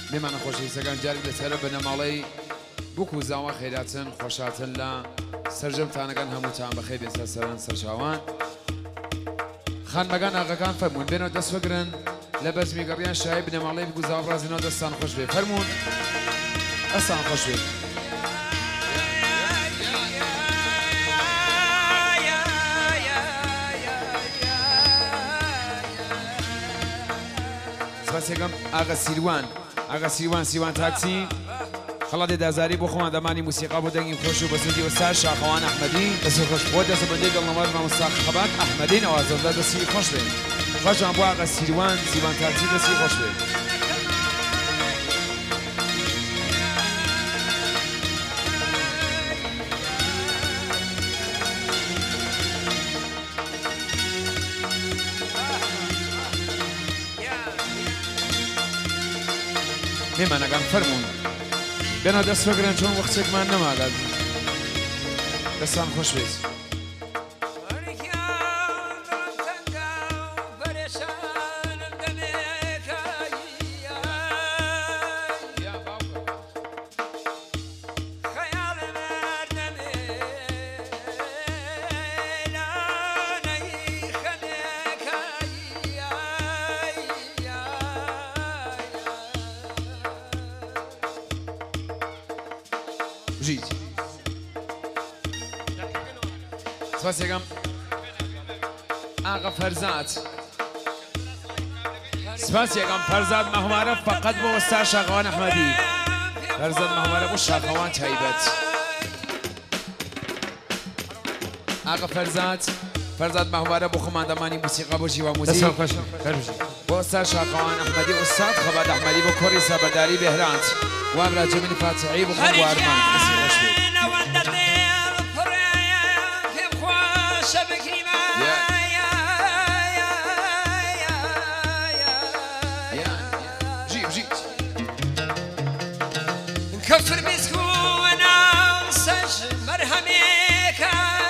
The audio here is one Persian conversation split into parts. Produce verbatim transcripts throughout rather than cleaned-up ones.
میمانە خۆشەویستەکان جارێک لەسەرە بنەماڵەی بووکو زاوە خێراتن خۆشاتن لە سەرجەمتانەکان هەمووتان بەخێر بێن سەر سەران سەرچاوان خانمەکان ئاغاکان فەرموون بێنەوە دەست بگرن لە بەزمیگەڕیان شای بنەماڵەی بووکو زاوە ڕازێنەوە دەستان خۆش بێ فەرموون ئەستان خۆش بێ سپاسێکم ئاغا سیروان ئاغا سیروان سیوان تاکسی خەڵاتی دازاری بۆ خۆمان دەمانی موسیقا بۆ دەنگی خۆش و بەسەندی وەستار شاخەوان ئەحمەدی دەستی خۆش بۆ دەستە بەندەی دڵنەوەر مامۆستا خەبات ئەحمەدی نەوازەندە دەستی خۆش بێن خۆشمان بۆ ئاغا سیروان سیوان تاکسی دەستی خۆش بێن میمانەکان فەرموون بێنە دەست بگرن چۆن وەختێکمان نەماگات دەستان خۆش بێت بژیت سپاسێکم ئاغا فەرزاد سپاسێکم فەرزاد مەهوارە فەقەت بۆ وەستا شاخەوان ئەحمەدی فەرزاد مەهوارە بۆ شاخەوان تایبەت ئاغا فەرزاد فەرزاد مەهوارە بۆ خۆماندەمانی موسیقا بۆ ژیوا موزیک بۆ وەستا شاخەوان ئەحمەدی ئوستاد خەبات ئەحمەدی بۆ کۆڕی سەبەرداری بێهرانت وابرا جەمیل فاتحی بۆ خۆم وارمان دەستی خۆش بێت كفر مسكو وانا سج مرهمك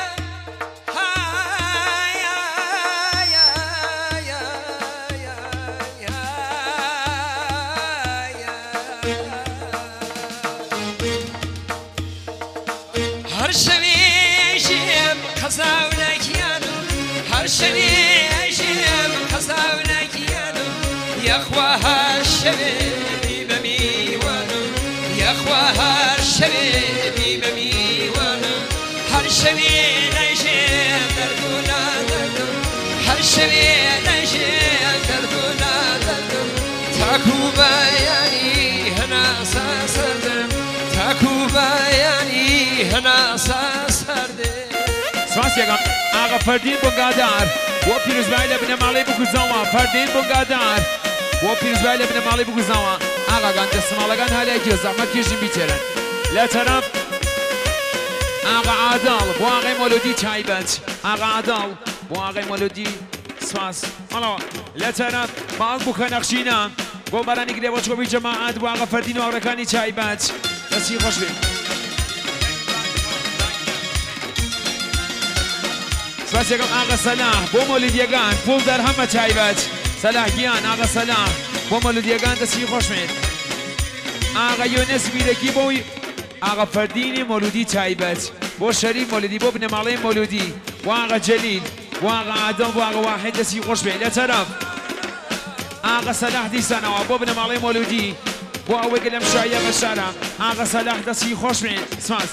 هر شوي جيب قزاولك يانو هر شوي جيب قزاولك يانو يا اخوها الشبيبي بميوانو يا اخوها الشبيبي بميوانو هر شوي جيب دردونا دردو هر شوي جيب دردونا دردو تاكو بياني هنا ساسردم تاكو بياني هنا ساسردم سپاسێکم ئاغا فەردین بۆنگادار بۆ پیرۆزبای لە بنەماڵەی بکوزەوە فەردین بۆنگادار بۆ پیرۆزبای لە بنەماڵەی بکوزەوە ئاغاگان دەستەماڵەکان هەلێکی زەحمەت کێشین بیچێرن لە تەرەف ئاغا عادڵ بۆ ئاغای مۆلودی تایبەت ئاغا عادڵ بۆ ئاغای مۆلودی سپاس مەڵەوە لە تەرەف باڵ بووکە نەخشینە بۆ بەرانی گرێوە چۆبی جەماعەت بۆ ئاغا فەردین و ئاغرەکانی تایبەت دەستی خۆش بێت سپاسێکم ئاغا سەلاح بۆ مۆلودیەکان پوڵ دەرهەمە تایبەت سەلاح گیان ئاغا سەلاح بۆ مۆلودیەکان دەستی خۆش بێت ئاغا یۆنس میرەکی بۆی ئاغا فەردینی مۆلودی تایبەت بۆ شەریف مۆلودی بۆ بنەماڵەی مۆلودی بۆ ئاغا جەلیل بۆ ئاغا عادڵ بۆ ئاغا واحید دەستی خۆش بێت لە تەرەف ئاغا سەلاح دیسانەوە بۆ بنەماڵەی مۆلودی بۆ ئەوەی کە لەم شایە بەشارە ئاغا سەلاح دەستی خۆش بێت سپاس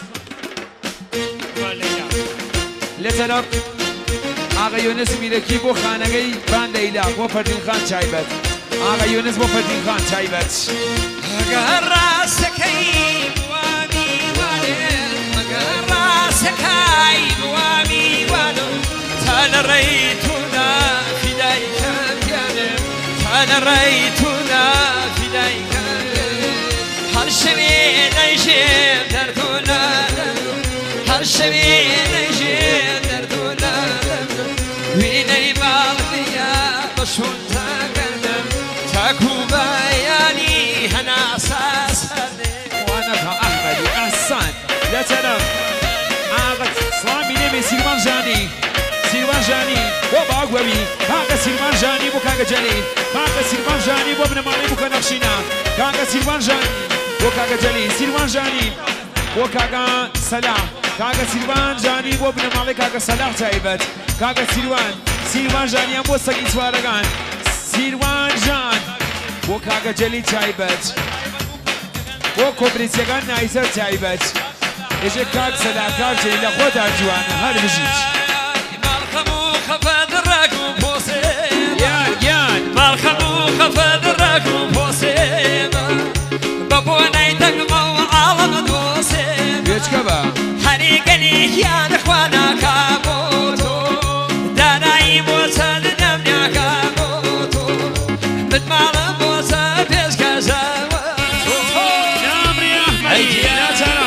لە تەرەف ئاغا یۆنس میرەکی بۆ خانەکەی بان لەیلا بۆ فەردین خان تایبەت ئاغا یۆنس بۆ فەردین خان تایبەت ئەگەر ڕاستەکەی بوامی وانێ ئەگەر ڕاستەکەی بوامی وانم تا لە ڕێی تودا فیدایکەم گیانم تا لە ڕێی تودا فیدایکەم هەر شەوێ نەیژێم دەردۆ نادەم هەر شەوێ نەیژێم دەردۆ نادەم وینەی باڵدیە بەشون تاکەردم تاکو بەیانی هەنا ساسەردێ وانەکە ئەحمەدی ئەحسان لە تەرەف ئاغا سڵامی نێمێ سیروان ژانی سیروان ژانی بۆ باوک باگوەوی کاکە سیروان ژانی بۆ کاکە جەلیل کاکە سیروان ژانی بۆ بنەماڵەی بووکە نەخشینە کاکە سیروان ژانی بۆ کاکە جەلیل سیروان ژانی بۆ کاکە سەلاح کاکە سیروان ژانی بۆ بنەماڵەی کاکە سەلاح تایبەت کاکە سیروان سیروان ژانیان بۆ سەگی چوارەکان سیروان ژان بۆ کاکە جەلیل تایبەت بۆ کۆپریسیەکان نایسەر تایبەت ێژێ کاک سەلاح کاک جەلیل لە خۆتا جوانە هەر بژیت یان یان مالخەمو خەفە دڕەک و پۆسێمە بە بۆنەی دەگمە و عاڵەمە دۆسێمە بێچکە بە هەریگەنی یان خوا ناکا بۆ تۆ دانایی بۆ چەند نەمناکا بۆ تۆ بتماڵە بۆ چە پێشکەشەوە نامری ئەحمەدی ناچارە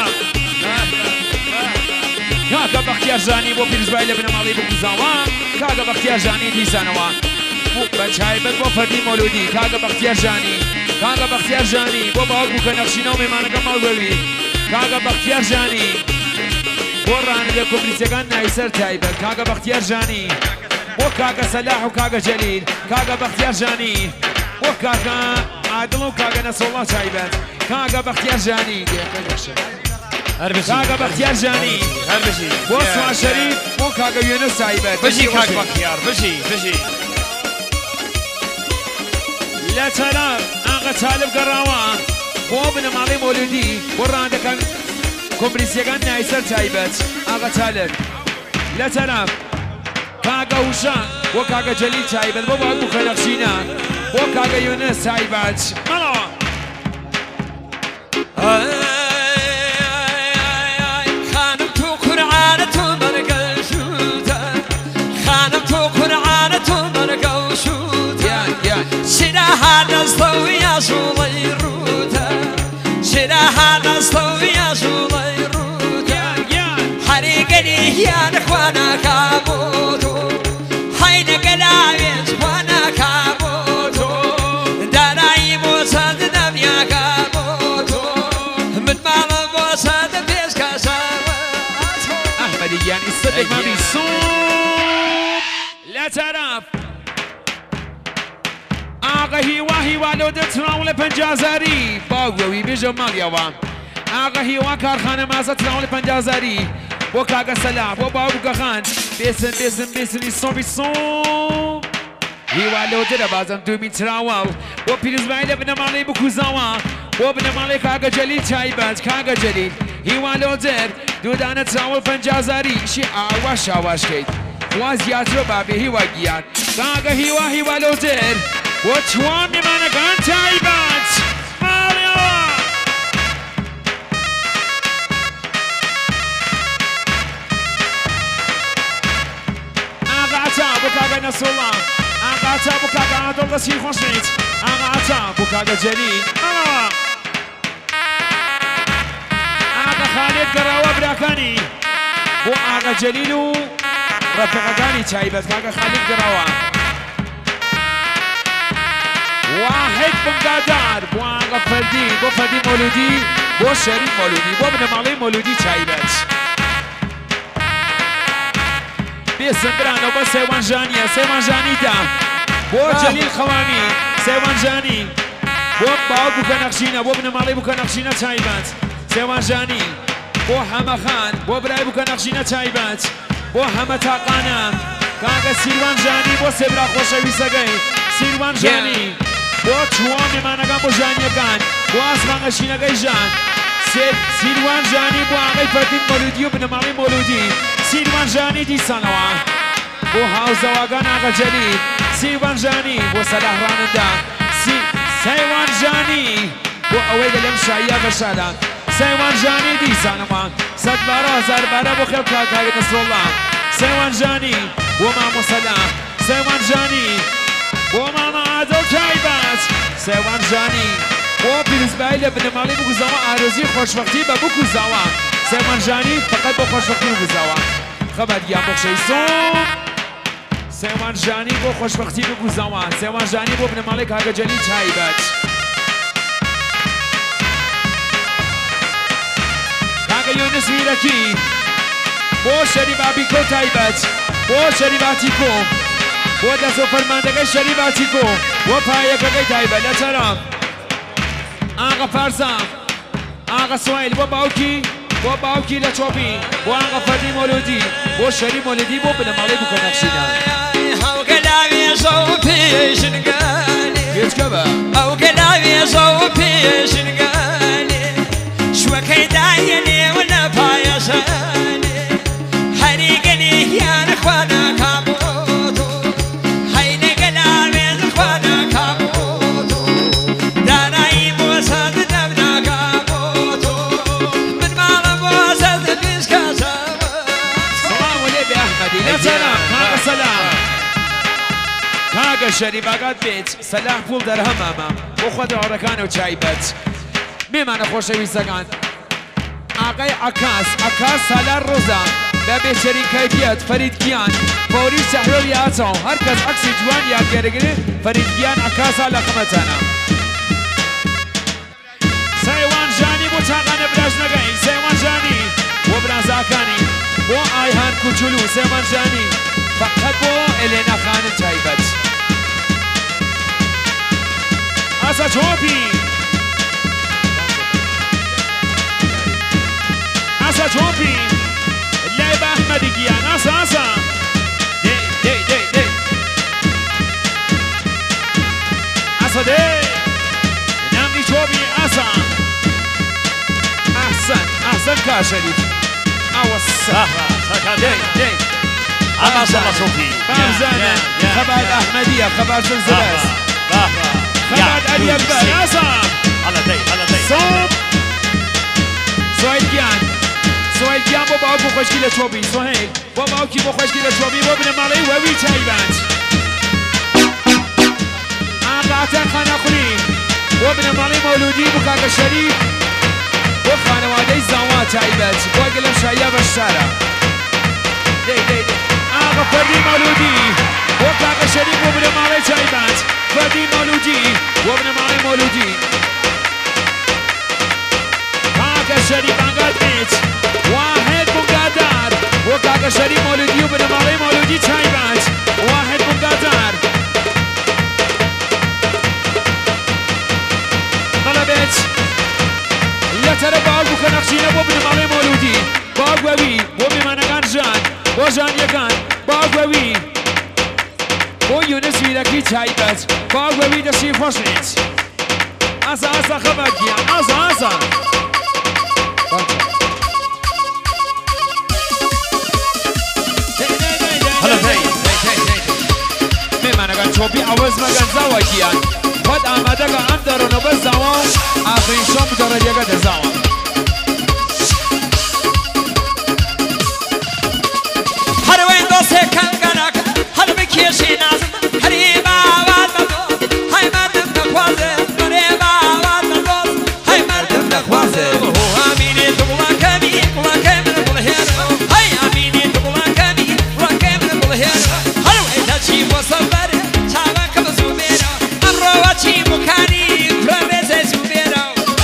کاکە بەختیار ژانی بۆ پیرژبای لە بنەماڵەی بکوزاوە کاکە بەختیار ژانی دیسانەوە بە چایبەت بۆ فەردی مۆلودی کاکە بەختیار ژانی کاکە بەختیار ژانی بۆ باوک بووکە نەخشینە و مێمانەکە ماڵگەوی کاکە بەختیار ژانی بۆ ڕانگە کۆپریسیەکان نایسەر تایبەت کاکە بەختیار ژانی بۆ کاکە سەلاح و کاکە جەلیل کاکە بەختیار ژانی بۆ کاکە عادڵ و کاکە نەسۆڵڵا تایبەت کاکە بەختیار ژانی کاکە بەختیار ژانی بۆ سوان شەریف بۆ کاکە یۆنس تایبەت بژی کاک بەختیار بژی بژی لە چەراب ئاغا چالب گەڕاوە بۆ بنەماڵەی مۆلودی بۆ ڕاندەکان کۆمپریسیەکان نایسەر تایبەت ئاغا چالب لە چەراب کاکە وشان بۆ کاکە جەلیل تایبەت بۆ باوک بووکە نەخشینە بۆ کاکە یۆنس تایبەت مەڵەوە خانم تو قورعانە تۆ بەرگەشوتە خانم تۆ قورعانە تۆ بەرگەشوتە شراها دەستە و یاژوڵەی ڕوتە شراها دەستە و یاژوڵەی ڕوتە هەریگەنی یان خوا ناکا بۆ تۆ هەینەکە لاوێت خوا ناکا بۆ تۆ دارایی بۆ چەند نەمیاکا بۆ تۆ متماڵە بۆ چەند پێشکەشەوە ئەحمەدی یانی سەدێک مامی سووم لە چەراب ئاغا هیوا هیوا لۆ دەچراو لە پەنجازاری باوگوەوی بێژە ماڵیەوە ئاغا هیوا کارخانە مازە چراو لە پەنجازاری بۆ کاکە سەلاح بۆ باوگەخان بێسن بێسن بێسنی سۆبی سۆم هیوا لۆ دەرە بازم دوومی چراوە بۆ پیرزبای لە بنەماڵەی بکوزاوە بۆ بنەماڵەی کاکە جەلیل تایبەت کاکە جەلیل هیوا لۆ دەر دوودانە چراوە پەنجازاری ئیشی ئاوا شاواشکەیت وا زیاترە بابێ هیوا گیان کاکە هیوا هیوا لۆ دەر بۆ چوان میمانەکان تایبەت ماڵیەوە ئاغا عەتا بۆ کاکە نەسۆڵڵا ئاغا عەتا بۆ کاکە عادڵ دەستی خۆشێت ئاغا عەتا بۆ کاکە جەلیل ئەوە ئاغا خالێت گەڕاوە براکانی بۆ ئاغا جەلیل و ڕەفیقەکانی تایبەت کاکە خالێت گەڕاوە واحد بنگادار بۆ ئاغا فەردی بۆ فەردی مۆلودی بۆ شەریف مۆلودی بۆ بنەماڵەی مۆلودی تایبەت بێسن برانەوە بە سێوان ژانیە سێوان ژانیدا بۆ جەلیل خەوامی سێوان ژانی بۆ باوک بووکە نەخشینە بۆ بنەماڵەی بووکە نەخشینە تایبەت سێوان ژانی بۆ هەمەخان بۆ برای بووکە نەخشینە تایبەت بۆ هەمە تاقانە کاکە سیروان ژانی بۆ سێبرا خۆشەویستەکەی سیروان ژانی بۆ چوان میمانەکان بۆ ژانیەکان بۆ ئاسمانگە شینەکەی ژان سیروان ژانی بۆ ئاغای فەردی مۆلودی و بنەماڵەی مۆلودی سیروان ژانی دیسانەوە بۆ هاوزەواگان ئاغا جەلیل سیروان ژانی بۆ سەلاح ڕانندا سەیوان ژانی بۆ ئەوەی لە لەم شاییە بەشادا سەیوان ژانی دیسانەوە سەد بارە هەزار بارە بۆ خێڵ کاکاگە نەسرۆڵڵا سەیوان ژانی بۆ مامۆ سەلاح سەیوان ژانی بۆ مامە عادڵ تایبەت سێوان ژانی بۆ پیرزبای لە بنەماڵەی بگوزاوە ئارۆزی خۆشبەختی بە بکوزاوە سێوان ژانی فقط بۆ خۆشبەختی بگوزاوە خەبەر گیان بەخشەی سۆم سێوان ژانی بۆ خۆشبەختی بگوزاوە سێوان ژانی بۆ بنەماڵەی کاکە جەلیل تایبەت کاکە یۆنس میرەکی بۆ شەریف ئابیکۆ تایبەت بۆ شەریف ئاتیکۆ بۆ دەست و فەرماندەکەی شەریف چیکۆ بۆ پایەکەکەی تایبەت لە چەرام ئاغا فارزان ئاغا سوایل بۆ باوکی بۆ باوکی لە چۆپی بۆ ئاغا فەردی مۆلودی بۆ شەریف مۆلودی بۆ بنەماڵەی بکە نەخشیدان هەوگەلاوێژە و پێشنگالێ پێچکە بە ئەو گەلاوێژە و پێشنگالێ شوەکەی دایە لێوە لە پایەشانێ هەریگەنی هیانە خوا ناکا بۆ تۆ هەینە گەلاوێژ خوا ناکا بۆ تۆ دانایی بۆ سەد دەم ناکا بۆ تۆ من ماڵە بۆ سەد پیشکەشەوە سەڵام وەلێ بێ ئەحمەدی لە چەرام کاکە سەلام کاگە شەریف ئاگات بێت سەلاح پوڵ دەرهەمامە بۆ خۆ داوەڕەکان و چایبەت مێمانە خۆشەویستەکان ئاقای عەکاس عەکاس سالار ڕۆزە بە بێشەرین کەیفیەت فەریدگیان فەوری سەحرۆی یاچەو هەر کەس عەکسی جوان یادگەرەگرێ فەریدگیان عەکاسا لە قمەتانە سەیوان ژانی بۆ چاقانە براشنەکەی سەیوان ژانی بۆ برازاکانی بۆ ئایهان کوچولو سەیوان ژانی فقط بۆ ئێلێنا خانم تایبەت ئاسا چۆپی ئاسا چۆپی لای بە ئەحمەدی گیان ئاسا ئاسا دێ دێ دێ دێ ئاسا دێ نامنی چۆپی ئاسا ئەحسەن ئەحسەن کا شەریف ئەوە سەحرا دێ دێ ئەما سەڵە چۆپی بامزانە خەبات ئەحمەدیە خەبات سلسلەس خەبات ئەلی ئەکبەر ئاسا هەڵە دەی هەڵە دەی سۆب سوهیل گیان سوهیل گیان بۆ باوکو خۆشکی لە چۆبی سوهیل بۆ باوکی بۆ خۆشکی لە چۆبی بۆ بنەماڵەی وەوی تایبەت ئاغاتان خانەخولی بۆ بنەماڵەی مەولودی بۆ کاکە شەریف بۆ خانەوادەی زاوا تایبەت بۆ گەلەم شایە بەشارە دەی دەی دەی ئاغا فەردی مەولودی بۆ کاکە شەریف بۆ بنەماڵەی تایبەت فەردی مەولودی بۆ بنەماڵەی مەولودی کاکە شەریف ئاگات بێت واحد بوقادار وكاكا شريف مولودي وبنمالي مولودي تايبات واحد بوقادار طلبت يا ترى باقو كنقشينا وبنمالي مولودي باقوي وبمانقان جان وجان يقان باقوي بو يونس ويلكي تايبات باقوي دشي خوشنيت أسا أسا خباكيا أسا أسا میمانگان چوبی عوض مگن زوا گیان خود آمده که ام درونو بز زوا آخرین شام داره دیگه ده زوا هر وین دوسته کنگنک هر بکیشی نازم هری باوات مدوز های مردم نخوازه هری باوات مدوز های مردم نخوازه امینی تو بلا کمی بلا کمی بلا هیرو های امینی تو بلا کمی بلا کمی بلا هیرو هر وین دچی وصفر چاوا کم زوبیرو امرو وچی مکانی پرویز زوبیرو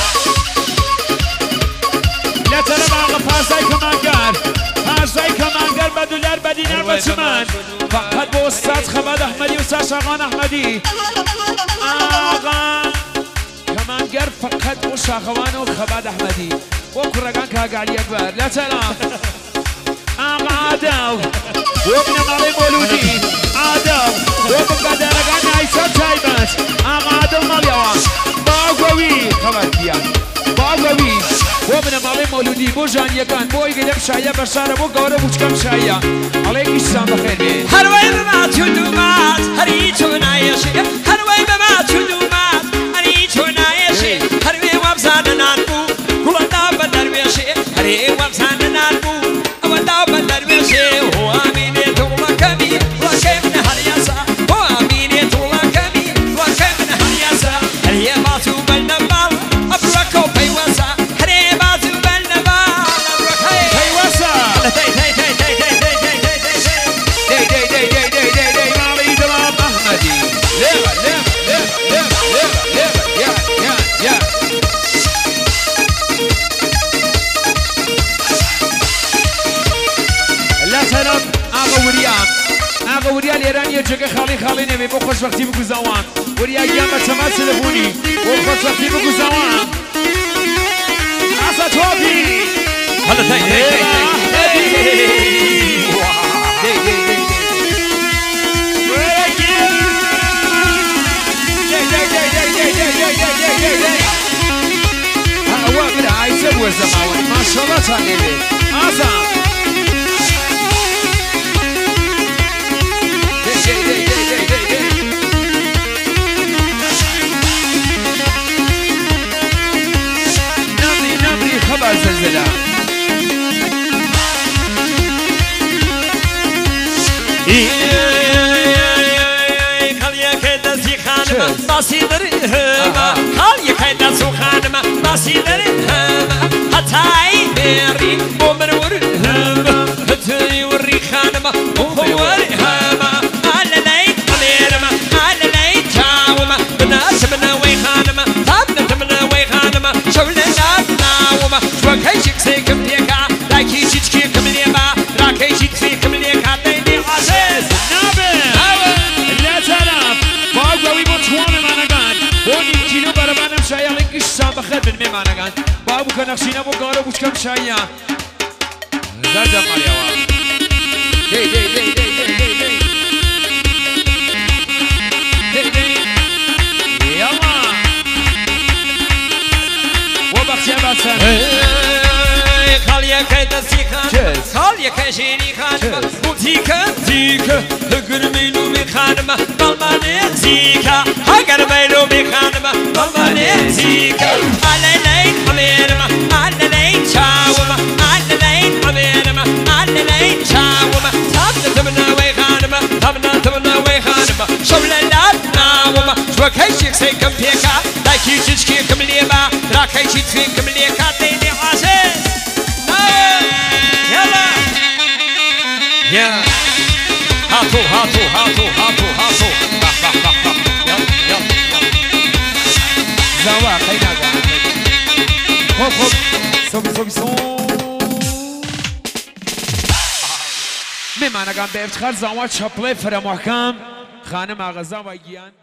لتر باغ پاسای کمانگر پاسای کمانگر بدولار بدینر بچمان فقط با استاد خباد احمدی استاد شاغان احمدی آقا کمانگر فقط با شاغوان و خباد احمدی و کرگان که علی اکبر لتر آقا آدم و ابن مالی مولودی آدم و بقدرگان عیسی تایبت آقا آدم مالیوان باقوی خباد بیان باقوی بۆ بنەماڵەی مەولودی بۆ ژانیەکان بۆ ئیگەلەم شایە بەشارە بۆ گەورە بچکەم شایە ئەڵێکی شتان بەخێر بێ هەروەی بەما چودومات هەری چۆ نایەشێ هەروەی بەما چودومات هەری چۆ نایەشێ هەروێ وەبزانە نان بوو گوڵەدا بە دەروێشێ هەرێ وەبزانە نان بوو ئەوەدا بە دەروێشێ هۆ ئامینێت وڵەکەمی وڵەکەی منە هەریاسا هۆ ئامینێت وڵەکەمی وڵەکەی منە هەریاسا هەریێ بات و بەلنەماڵ ئەبڕەکە و پەیوەسا زوان وریا گیان با چما تلفونی و خوشبختی بگو زوان اسا توبی هلا تاي تاي ما شاء الله تعالى عظم نمري نمري خبر زلزلة خليك دسي خانم باسي درهم خليك دسو خانم باسي درهم هتاي ميري بومر ورهم هتاي وري خانم بومر ورهم على لي قميرم على لي تاوم بناس من وي خانم ثابت من وي خانم شولنا ناوم شوكيشك سيكم بيكا راكي شيتشكي كمليبا راكي شيتشكي كمليكا تيني عزيز نابل لا تلف باقوي بطوان مانگان بوني كيلو بربانم شايالين كش سام بخير من مانگان بابو كنخشينا بو قارو بوشكم شايا زرجة ماليوا دي دي دي دي دي دي دي دي دي يلا وبختي بسن خليك دسي خانم خليك شيري خانم بوتيكا تيكا هجر ميلو بخانم بالماني تيكا هجر ميلو بخانم بالماني تيكا على لين حميرم على لين شاوم على لين حميرم على لين شاوم تبنا تبنا وي خانم تبنا تبنا وي خانم شولا لا ناوم شوكيشك سيكم بيكا لايكي تشكي كمليبا راكي تشكي كمليكا تيني عزيز يلا يا هاتو هاتو هاتو هاتو هاتو يلا يلا زوا خينا خوب خوب صوب صوب صوب میمانگان به افتخار زوا چپله فرمحکم خانم آغازا و گیان